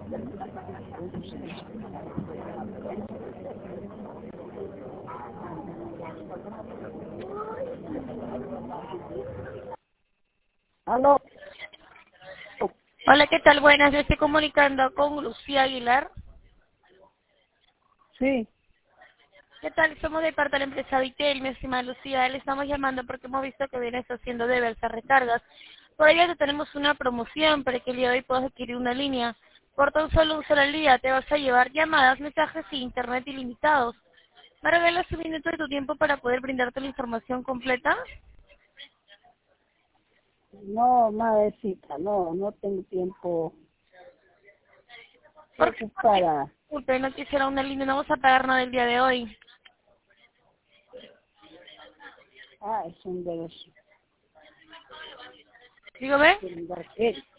¿Aló? Hola, ¿qué tal? Buenas, yo estoy comunicando con Lucía Aguilar. Sí. ¿Qué tal? Somos de parte de la empresa Vitel, mi estimada Lucía. Le estamos llamando porque hemos visto que vienes haciendo diversas recargas. Por ello te tenemos una promoción para que el día de hoy puedas adquirir una línea. Por tan solo un solo al día te vas a llevar llamadas, mensajes e internet ilimitados. ¿Me regalas un minuto de tu tiempo para poder brindarte la información completa? No, madrecita, no tengo tiempo. ¿Por qué? Ocupada. Disculpe, no quisiera una línea, no vamos a pagar nada el día de hoy. Ah, es un de los... Dígame. del Barquel.